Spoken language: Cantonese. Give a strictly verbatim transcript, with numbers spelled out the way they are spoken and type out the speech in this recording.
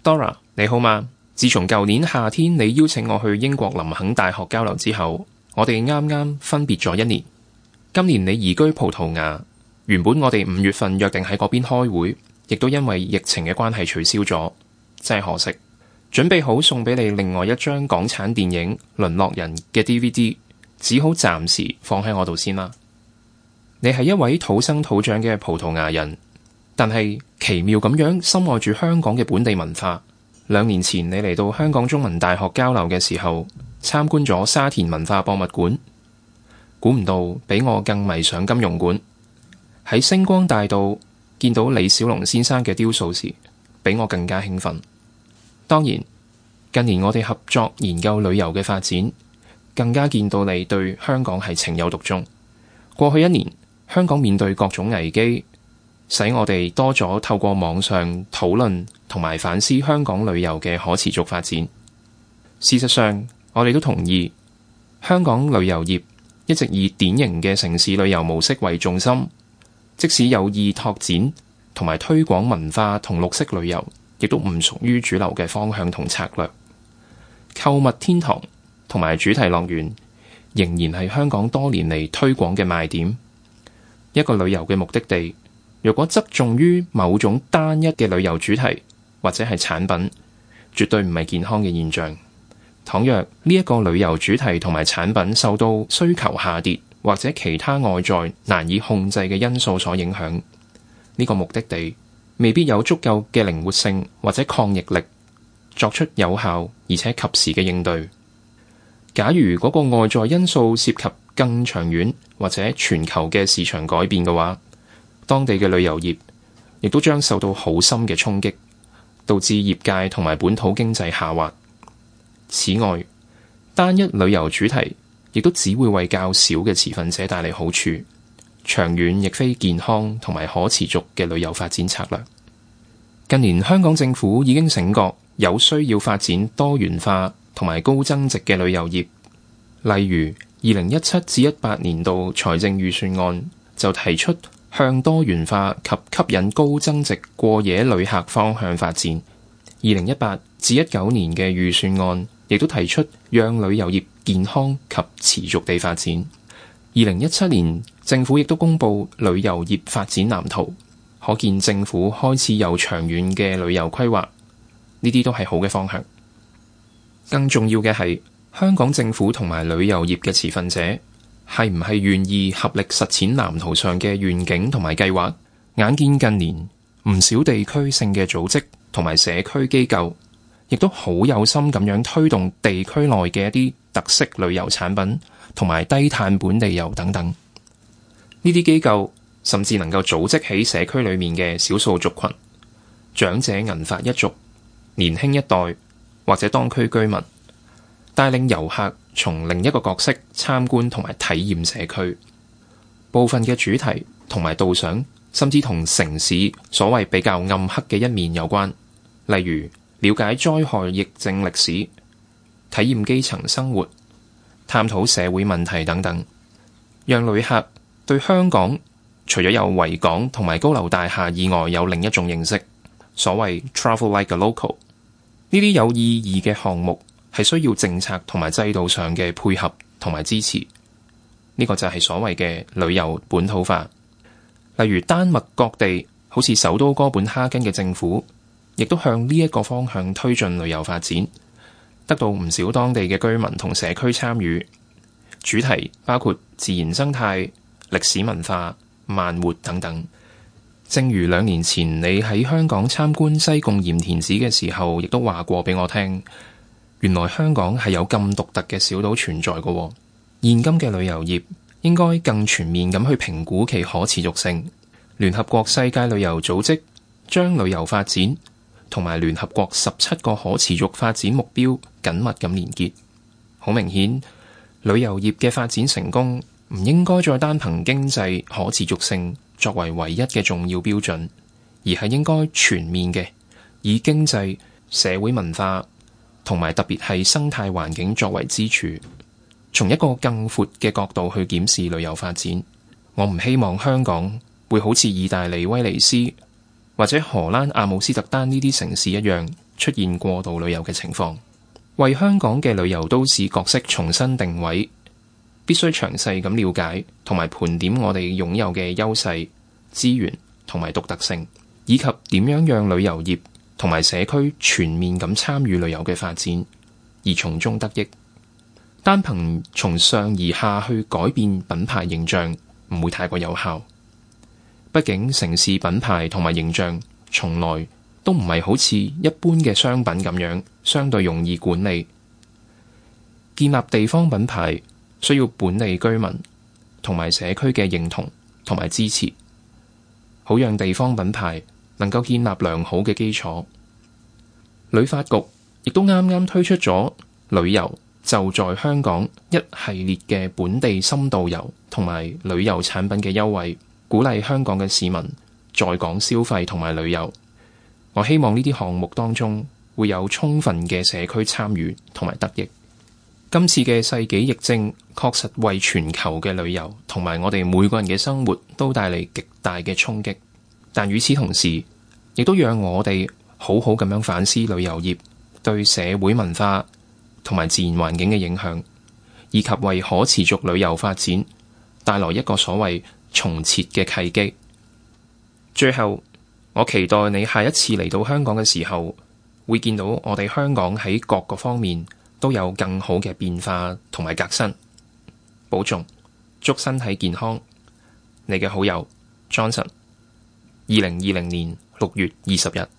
Dora， 你好嗎？自從舊年夏天你邀請我去英國林肯大學交流之後，我哋啱啱分別咗一年。今年你移居葡萄牙，原本我哋五月份約定喺嗰邊開會，亦都因為疫情嘅關係取消咗，真係可惜。準備好送俾你另外一張港產電影《淪落人》嘅 D V D， 只好暫時放喺我度先啦。你係一位土生土長嘅葡萄牙人，但係奇妙咁樣深愛住香港嘅本地文化。兩年前你嚟到香港中文大學交流嘅時候，參觀咗沙田文化博物館，估唔到比我更迷上金融館。喺星光大道見到李小龍先生嘅雕塑時，比我更加興奮。當然，近年我哋合作研究旅遊嘅發展，更加見到你對香港係情有獨鍾。過去一年，香港面對各種危機，使我哋多咗透過網上討論同埋反思香港旅遊嘅可持續發展。事實上，我哋都同意，香港旅遊業一直以典型嘅城市旅遊模式為重心，即使有意拓展同埋推廣文化同綠色旅遊，亦都唔屬於主流嘅方向同策略。購物天堂同埋主題樂園仍然係香港多年嚟推廣嘅賣點。一個旅遊嘅目的地，若果側重於某種單一嘅旅遊主題或者係產品，絕對唔係健康嘅現象。倘若呢一個旅遊主題同埋產品受到需求下跌或者其他外在難以控制嘅因素所影響，呢個目的地未必有足夠嘅靈活性或者抗逆力，作出有效而且及時嘅應對。假如嗰個外在因素涉及更長遠或者全球嘅市場改變嘅話，當地嘅旅遊業亦都將受到好深嘅衝擊，導致業界同埋本土經濟下滑。此外，單一旅遊主題亦都只會為較少嘅持份者帶嚟好處，長遠亦非健康同埋可持續嘅旅遊發展策略。近年香港政府已經醒覺有需要發展多元化同埋高增值嘅旅遊業，例如二零一七至一八年度財政預算案就提出向多元化及吸引高增值過夜旅客方向發展。二零一八至一九年嘅預算案亦都提出讓旅遊業健康及持續地發展。二零一七年政府亦都公布旅遊業發展藍圖，可見政府開始有長遠嘅旅遊規劃，呢啲都係好嘅方向。更重要嘅係，香港政府同埋旅遊業嘅持份者係唔係願意合力實踐藍圖上嘅願景同埋計劃？眼見近年唔少地區性嘅組織同埋社區機構，亦都好有心咁樣推動地區內嘅一啲特色旅遊產品同埋低碳本地遊等等。呢啲機構甚至能夠組織喺社區裏面嘅少數族群、長者銀髮一族、年輕一代或者當區居民，帶領遊客從另一個角色參觀同埋體驗社區。部分嘅主題同埋導賞，甚至同城市所謂比較暗黑嘅一面有關，例如了解災害疫症歷史、體驗基層生活、探討社會問題等等，讓旅客對香港除咗有維港同埋高樓大廈以外，有另一種認識。所謂 travel like a local， 呢啲有意義嘅項目係需要政策同埋制度上嘅配合同埋支持。呢個就係所謂嘅旅遊本土化。例如丹麥各地，好似首都哥本哈根嘅政府，亦都向呢一個方向推進旅遊發展，得到唔少當地嘅居民同社區參與。主題包括自然生態、歷史文化、慢活等等。正如兩年前你喺香港參觀西貢鹽田梓嘅時候，亦都話過俾我聽，原來香港係有咁獨特嘅小島存在嘅。現今嘅旅遊業應該更全面咁去評估其可持續性。聯合國世界旅遊組織將旅遊發展同埋聯合國十七個可持續發展目標緊密咁連結。好明顯，旅遊業嘅發展成功唔應該再單憑經濟可持續性作為唯一嘅重要標準，而係應該全面嘅，以經濟、社會文化同埋特別係生態環境作為支柱，從一個更闊嘅角度去檢視旅遊發展。我唔希望香港會好似意大利威尼斯或者荷蘭阿姆斯特丹呢啲城市一樣， 出現過度旅遊嘅情況，為香港嘅旅遊都市角色重新定位，必須詳細咁了解同埋盤點我哋擁有嘅優勢、資源同埋獨特性，以及點樣讓旅遊業同埋社區全面咁參與旅遊嘅發展，而從中得益。單憑從上而下去改變品牌形象唔會太過有效，畢竟城市品牌同埋形象從來都唔係好似一般嘅商品咁樣相對容易管理。建立地方品牌需要本地居民同埋社區嘅認同同埋支持，好讓地方品牌能夠建立良好嘅基礎。旅發局亦都啱啱推出咗旅遊就在香港一系列嘅本地深度遊同埋旅遊產品嘅優惠，鼓勵香港嘅市民在港消費同埋旅遊。我希望呢啲項目當中會有充分嘅社區參與同埋得益。今次嘅世紀疫症確實為全球嘅旅遊同埋我哋每個人嘅生活都帶嚟極大嘅衝擊，但與此同時，亦都讓我哋好好咁樣反思旅遊業對社會文化同埋自然環境嘅影響，以及為可持續旅遊發展帶來一個所謂重設嘅契機。最後，我期待你下一次嚟到香港嘅時候，會見到我哋香港喺各個方面都有更好嘅變化同埋革新。保重，祝身體健康。你嘅好友 Johnson，二零二零年六月二十日。